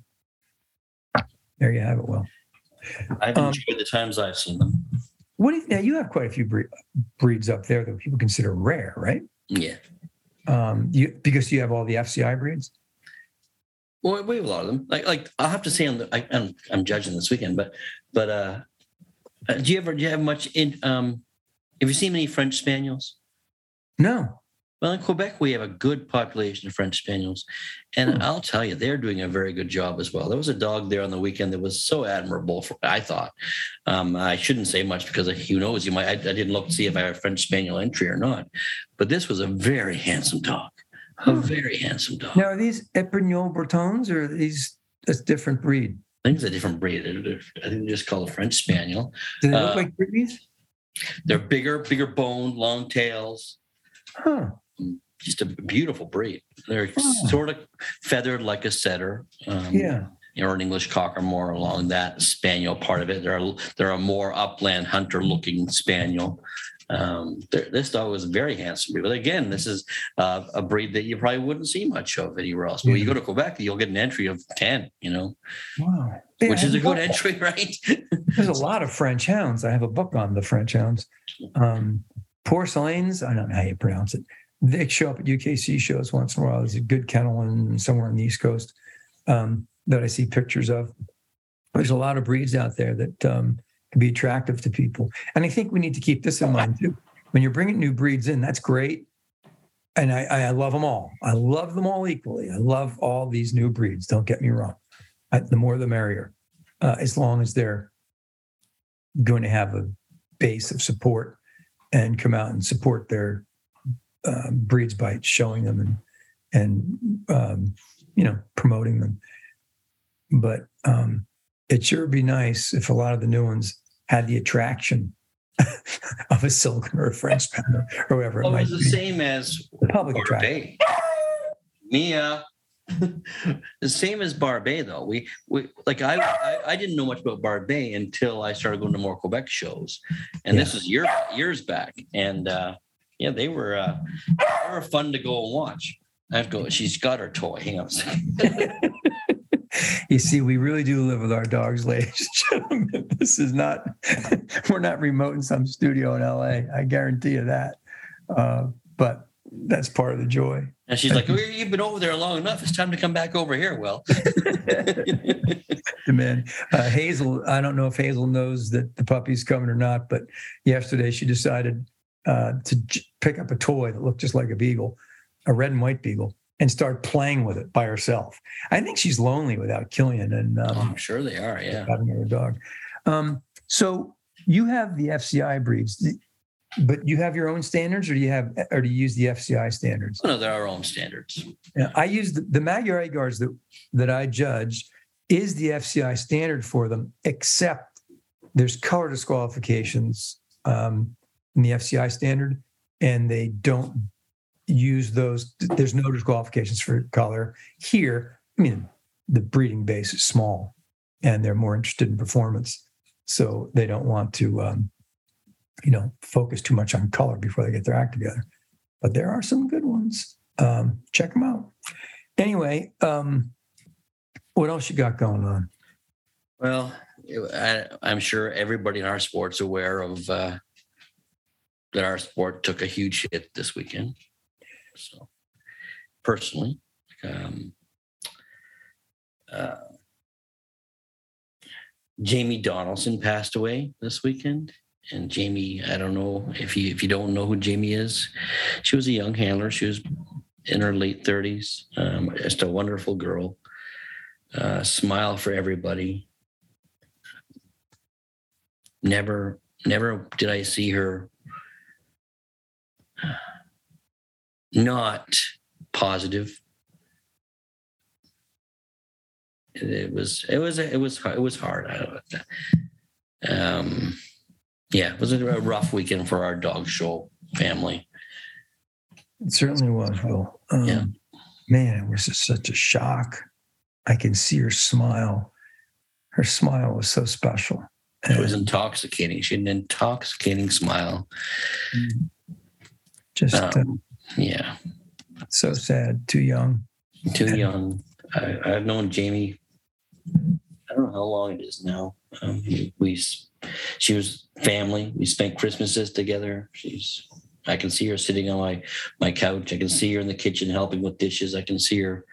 There you have it, Will. I've Um, enjoyed the times I've seen them. What do you, now, you have quite a few breed, breeds up there that people consider rare, right? Yeah. Um, you, because you have all the F C I breeds? Well, we have a lot of them. Like, like I'll have to say, on the, I, I'm I'm judging this weekend, but but uh, uh, do you ever do you have much in? Um, have you seen many French Spaniels? No. Well, in Quebec, we have a good population of French Spaniels, and Hmm. I'll tell you, they're doing a very good job as well. There was a dog there on the weekend that was so admirable. For, I thought um, I shouldn't say much because who knows? You might. I, I didn't look to see if I had a French Spaniel entry or not, but this was a very handsome dog. A very handsome dog. Now, are these Epernol Bretons or are these a different breed? I think it's a different breed. They're- they're- I think they're just called a French Spaniel. Do they look Uh, like breeds? They're bigger, bigger boned, long tails. Huh. Just a beautiful breed. They're Oh. sort of feathered like a setter. Um, Yeah. Or an English cocker, more along that spaniel part of it. They're a, they're a more upland hunter looking spaniel. Um, this dog was a very handsome breed. But again, this is uh, a breed that you probably wouldn't see much of anywhere else. But when you go to Quebec, you'll get an entry of ten, you know, Wow. Yeah, which I is a have good book. entry, right? There's a lot of French hounds. I have a book on the French hounds. Um, Porcelains, I don't know how you pronounce it. They show up at U K C shows once in a while. There's a good kennel in somewhere on the East Coast um, that I see pictures of. There's a lot of breeds out there that um, can be attractive to people. And I think we need to keep this in mind too. When you're bringing new breeds in, that's great. And I, I love them all. I love them all equally. I love all these new breeds. Don't get me wrong. I, the more the merrier, uh, as long as they're going to have a base of support and come out and support their uh, breeds by showing them and and um, you know, promoting them. But um, it sure be nice if a lot of the new ones had the attraction of a Silken or a French Panther or whatever Well, it it might was be. the same as The public attraction. Barbet. Mia. The same as Barbet, though. We, we like I, I I didn't know much about Barbet until I started going to more Quebec shows, and this was year, years back. And uh, yeah, they were uh, they were fun to go and watch. I have to go. She's got her toy. Hang on a second. You see, we really do live with our dogs, ladies and gentlemen. This is not, we're not remote in some studio in L A. I guarantee you that. Uh, but that's part of the joy. And she's like, well, you've been over there long enough. It's time to come back over here. Well, man, uh, Hazel, I don't know if Hazel knows that the puppy's coming or not, but yesterday she decided uh, to j- pick up a toy that looked just like a beagle, a red and white beagle, and start playing with it by herself. I think she's lonely without Killian, and um, oh, I'm sure they are. Yeah. having another dog. Um, so you have the F C I breeds, but you have your own standards, or do you have, or do you use the F C I standards? No, they're our own standards. Yeah, I use the, the Magyar Agars that that I judge is the F C I standard for them, except there's color disqualifications um, in the F C I standard, and they don't use those. There's no disqualifications for color here. I mean, the breeding base is small, and they're more interested in performance, so they don't want to, um, you know, focus too much on color before they get their act together. But there are some good ones. Um, check them out. Anyway, um, what else you got going on? Well, I, I'm sure everybody in our sport's aware of uh, that our sport took a huge hit this weekend. So, personally, um, uh, Jamie Donaldson passed away this weekend. And Jamie, I don't know if you if you don't know who Jamie is, she was a young handler. She was in her late thirties, um, just a wonderful girl. Uh, smile for everybody. Never, never did I see her not positive. It was, it was, it was, it was hard. I don't know. Um, yeah, it was a rough weekend for our dog show family. It certainly was, Will. Um, Yeah. Man, it was just such a shock. I can see her smile. Her smile was so special. It was And intoxicating. She had an intoxicating smile. just uh, Um, yeah, so sad. Too young. too young. I, I've known Jamie. I don't know how long it is now. Um, we, we, she was family. We spent Christmases together. She's. I can see her sitting on my my couch. I can see her in the kitchen helping with dishes. I can see her.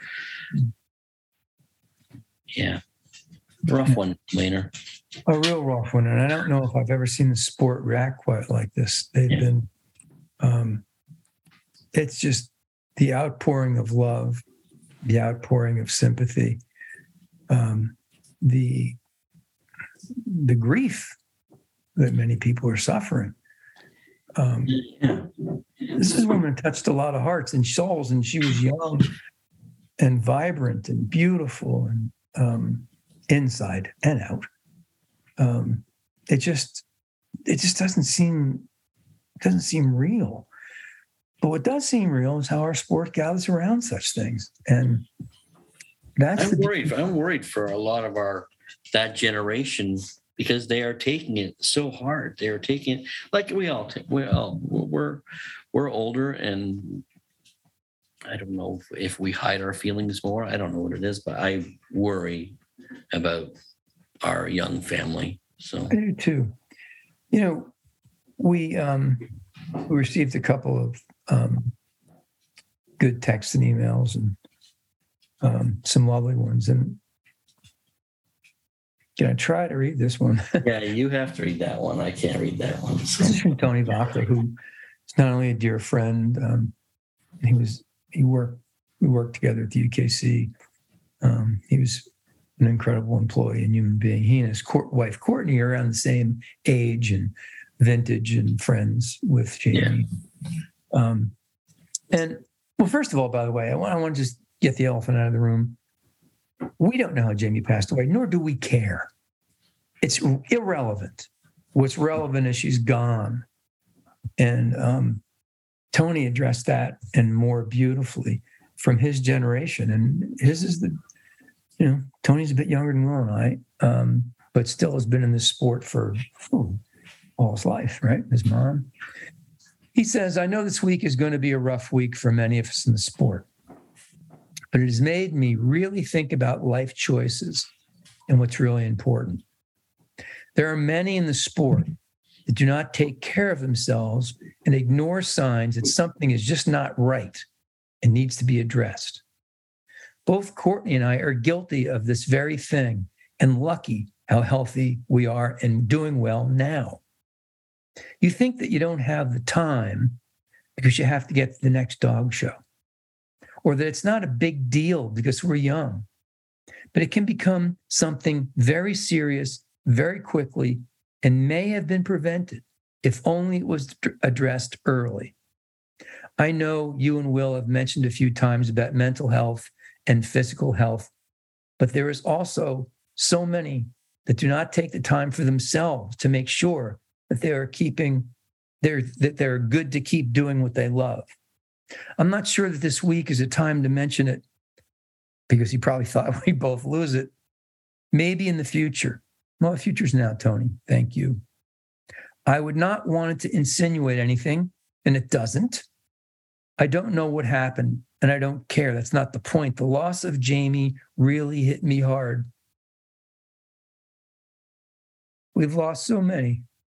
Yeah, rough one, Laner. A real rough one. And I don't know if I've ever seen the sport react quite like this. They've Yeah. been, um, it's just the outpouring of love, the outpouring of sympathy, um, the, the grief that many people are suffering. Um, Yeah, this is a woman who touched a lot of hearts and souls, and she was young and vibrant and beautiful and um, inside and out. Um, it just, it just doesn't seem, doesn't seem real. But what does seem real is how our sport gathers around such things, and that's I'm the, worried. I'm worried for a lot of our that generation because they are taking it so hard. They are taking it like we all take. We all we're we're older, and I don't know if, if we hide our feelings more. I don't know what it is, but I worry about our young family. So I do too. You know, we um, we received a couple of um, good texts and emails, and um, some lovely ones. And can I try to read this one? yeah, you have to read that one. I can't read that one. So. This is from Tony Vacher, who is not only a dear friend. Um, he was he worked we worked together at the U K C. Um, he was an incredible employee and human being. He and his court, wife Courtney are around the same age and vintage and friends with Jamie. Yeah. Um, and well, first of all, by the way, I want I want to just get the elephant out of the room. We don't know how Jamie passed away, nor do we care. It's irrelevant. What's relevant is she's gone. And um, Tony addressed that and more beautifully from his generation. And his is the, you know, Tony's a bit younger than Will and I, um, but still has been in this sport for oh, all his life, right? His mom. He says, I know this week is going to be a rough week for many of us in the sport, but it has made me really think about life choices and what's really important. There are many in the sport that do not take care of themselves and ignore signs that something is just not right and needs to be addressed. Both Courtney and I are guilty of this very thing and lucky how healthy we are and doing well now. You think that you don't have the time because you have to get to the next dog show, or that it's not a big deal because we're young. But it can become something very serious very quickly and may have been prevented if only it was addressed early. I know you and Will have mentioned a few times about mental health and physical health, but there is also so many that do not take the time for themselves to make sure that they are keeping, they're, that they're good to keep doing what they love. I'm not sure that this week is a time to mention it because he probably thought we both lose it. Maybe in the future. Well, the future's now, Tony. Thank you. I would not want it to insinuate anything, and it doesn't. I don't know what happened, and I don't care. That's not the point. The loss of Jamie really hit me hard. We've lost so many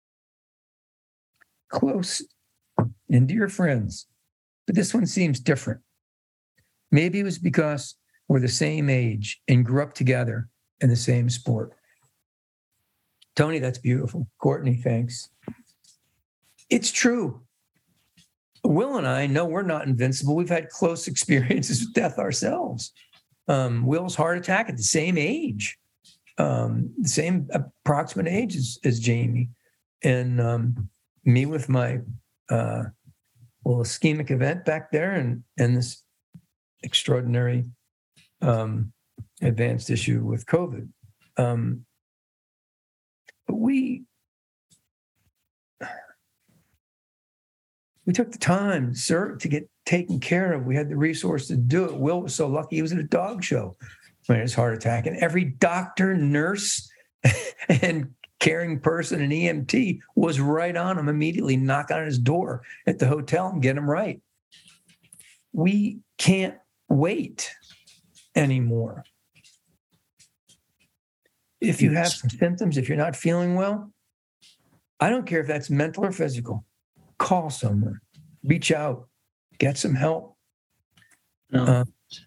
close and dear friends, but this one seems different. Maybe it was because we're the same age and grew up together in the same sport. Tony, that's beautiful. Courtney, thanks. It's true. Will and I know we're not invincible. We've had close experiences with death ourselves. Um, Will's heart attack at the same age, um, the same approximate age as, as Jamie. And um, me with my uh, little ischemic event back there and, and this extraordinary um, advanced issue with COVID. Um, but we, we took the time, sir, to get taken care of. We had the resource to do it. Will was so lucky he was at a dog show when his heart attack. And every doctor, nurse, and caring person and E M T was right on him immediately, knock on his door at the hotel and get him right. We can't wait anymore. If you have some symptoms, if you're not feeling well, I don't care if that's mental or physical. Call someone, reach out, get some help. No. Uh,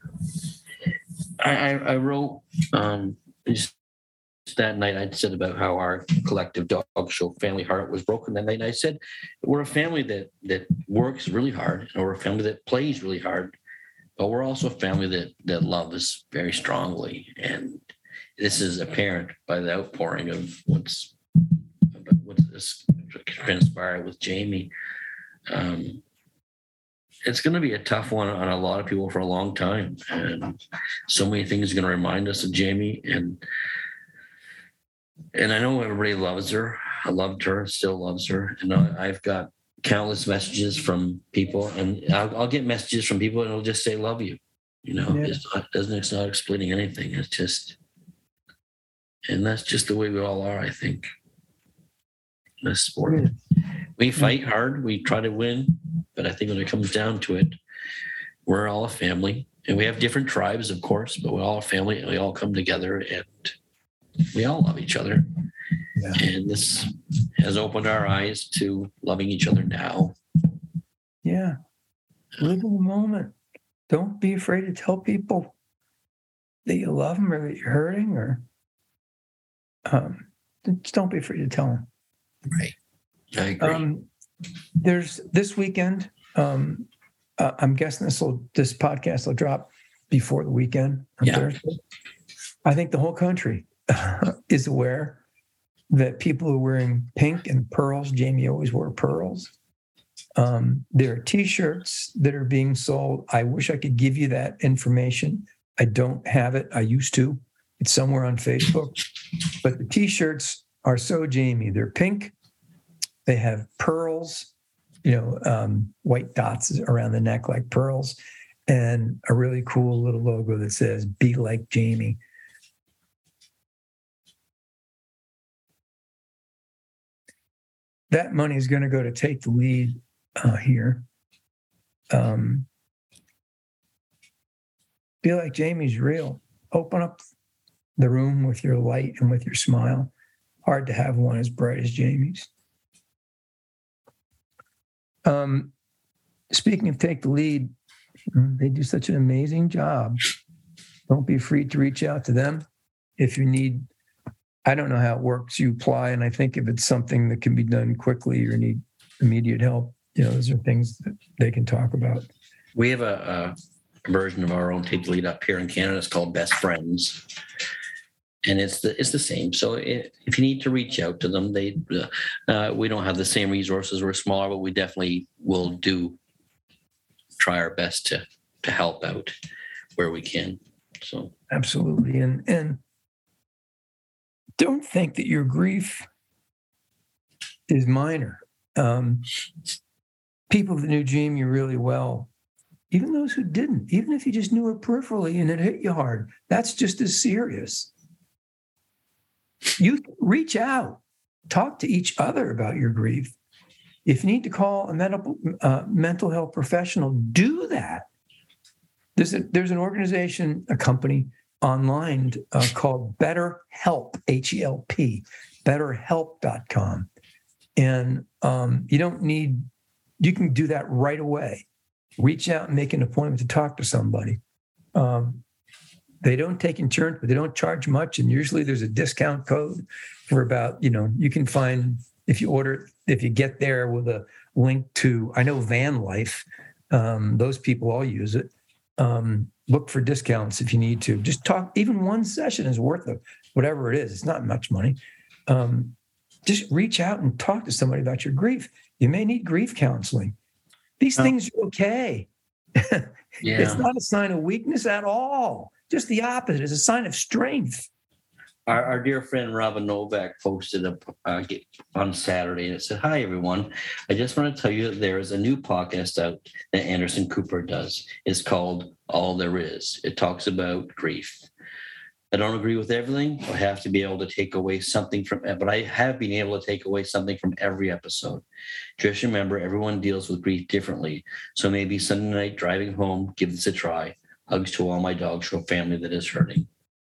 I, I, I wrote um, just that night. I said about how our collective dog show family heart was broken that night. And I said we're a family that that works really hard, and we're a family that plays really hard, but we're also a family that that loves very strongly. And this is apparent by the outpouring of what's what's transpired with Jamie. Um, it's going to be a tough one on a lot of people for a long time, and so many things are going to remind us of Jamie. And and I know everybody loves her. I loved her, still loves her. And I, I've got countless messages from people, and I'll, I'll get messages from people, and it'll just say "love you." You know, Yeah. it's not doesn't it's not explaining anything. It's just, and that's just the way we all are, I think. In this sport, we fight hard, we try to win, but I think when it comes down to it, we're all a family, and we have different tribes, of course, but we're all a family, and we all come together, and we all love each other. Yeah. And this has opened our eyes to loving each other now. Yeah. Live in the moment. Don't be afraid to tell people that you love them or that you're hurting, or um, just don't be afraid to tell them. Right. I agree. Um, there's this weekend. Um, uh, I'm guessing this will this podcast will drop before the weekend on Yeah. Thursday. I think the whole country is aware that people are wearing pink and pearls. Jamie always wore pearls. Um, there are T-shirts that are being sold. I wish I could give you that information. I don't have it. I used to. It's somewhere on Facebook. But the T-shirts are so Jamie. They're pink. They have pearls, you know, um, white dots around the neck like pearls, and a really cool little logo that says "Be like Jamie." That money is going to go to Take the Lead uh, here. Um, Be like Jamie's real. Open up the room with your light and with your smile. Hard to have one as bright as Jamie's. Um, speaking of Take the Lead, they do such an amazing job. Don't be afraid to reach out to them if you need. I don't know how it works. You apply, and I think if it's something that can be done quickly or need immediate help, you know, those are things that they can talk about. We have a, a version of our own Take the Lead up here in Canada. It's called Best Friends, and it's the it's the same. So it, if you need to reach out to them, they uh, we don't have the same resources. We're smaller, but we definitely will do try our best to to help out where we can. So absolutely, and and don't think that your grief is minor. Um, people that knew Jamie really well, even those who didn't, even if you just knew her peripherally and it hit you hard, that's just as serious. You reach out, talk to each other about your grief. If you need to call a medical uh, mental health professional, do that. There's a, there's an organization, a company online uh, called BetterHelp, H E L P, better help dot com. And um, you don't need, you can do that right away. Reach out and make an appointment to talk to somebody. Um, they don't take insurance, but they don't charge much. And usually there's a discount code for about, you know, you can find, if you order, if you get there with a link to, I know Van Life, um, those people all use it. Um, look for discounts if you need to. Just talk, even one session is worth it, whatever it is. It's not much money. Um, just reach out and talk to somebody about your grief. You may need grief counseling. These oh. things are okay. Yeah. It's not a sign of weakness at all. Just the opposite. It's a sign of strength. Our, our dear friend Robin Novak posted a, uh, on Saturday, and it said, "Hi, everyone. I just want to tell you that there is a new podcast out that Anderson Cooper does. It's called All There Is. It talks about grief. I don't agree with everything. I have to be able to take away something from it, but I have been able to take away something from every episode. Just remember, everyone deals with grief differently. So maybe Sunday night driving home, give this a try. Hugs to all my dog show family that is hurting."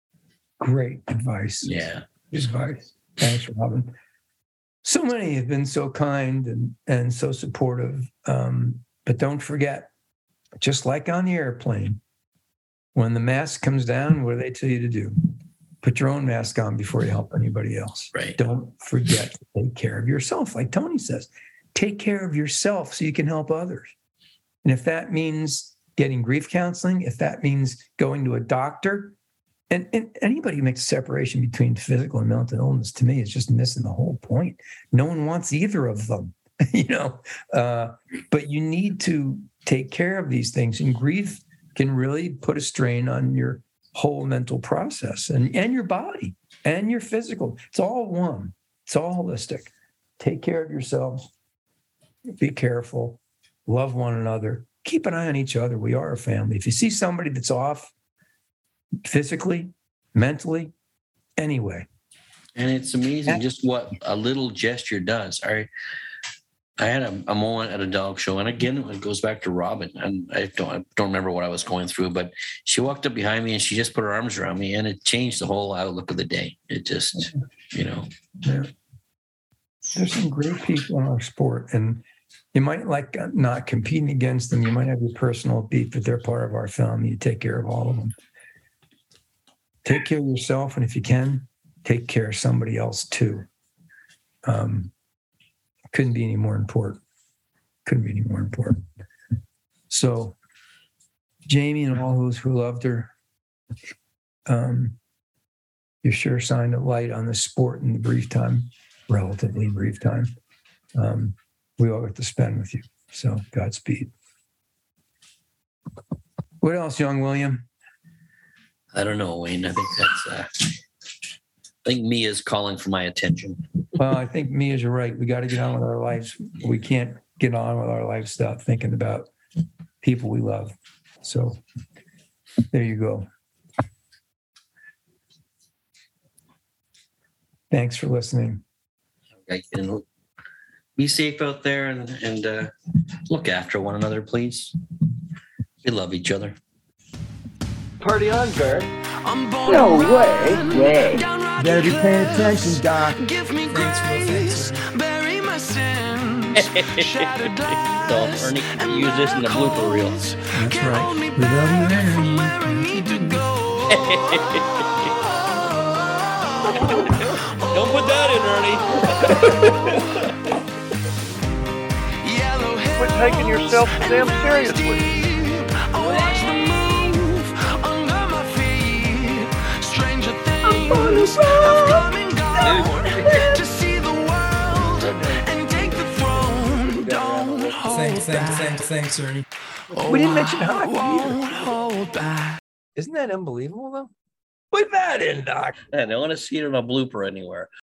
Great advice. Yeah. Advice. Thanks, Robin. So many have been so kind and, and so supportive. Um, but don't forget, just like on the airplane, when the mask comes down, what do they tell you to do? Put your own mask on before you help anybody else. Right. Don't forget to take care of yourself. Like Tony says, take care of yourself so you can help others. And if that means getting grief counseling, if that means going to a doctor, and, and anybody who makes a separation between physical and mental illness, to me, is just missing the whole point. No one wants either of them, you know, uh, but you need to take care of these things. And grief can really put a strain on your whole mental process and, and your body and your physical. It's all one. It's all holistic. Take care of yourselves. Be careful. Love one another. Keep an eye on each other. We are a family. If you see somebody that's off physically, mentally, anyway. And it's amazing just what a little gesture does. I I had a, a moment at a dog show, and again, it goes back to Robin. And I don't, I don't remember what I was going through, but she walked up behind me and she just put her arms around me, and it changed the whole outlook of the day. It just, you know. Yeah. There's some great people in our sport, and you might like not competing against them. You might have your personal beef, but they're part of our family. You take care of all of them. Take care of yourself, and if you can, take care of somebody else too. Um, couldn't be any more important. Couldn't be any more important. So, Jamie and all those who loved her, um, you sure shined a light on the sport in the brief time, relatively brief time, um, we all get to spend with you. So, Godspeed. What else, young William? I don't know, Wayne. I think that's, uh, I think Mia's calling for my attention. Well, I think Mia's right. We got to get on with our lives. We can't get on with our lives without thinking about people we love. So there you go. Thanks for listening. Okay, and be safe out there, and, and uh, look after one another, please. We love each other. Party on, Bert. No way. Way. Better be paying attention, Doc. Give me grace, bury my sins. Shattered glass So Ernie can use this in the blooper reel. That's right. We love you, Ernie. where I need to go. Don't put that in, Ernie. Yellow Quit taking yourself so damn seriously. I watch them move under my feet. Stranger things have come and gone to see the world and take the throne. Don't hold Thanks, thanks, back. thanks, thanks, Ernie. We didn't mention I hockey either. won't hold back. Isn't that unbelievable, though? Put that in, Doc. I don't want to see it in a blooper anywhere.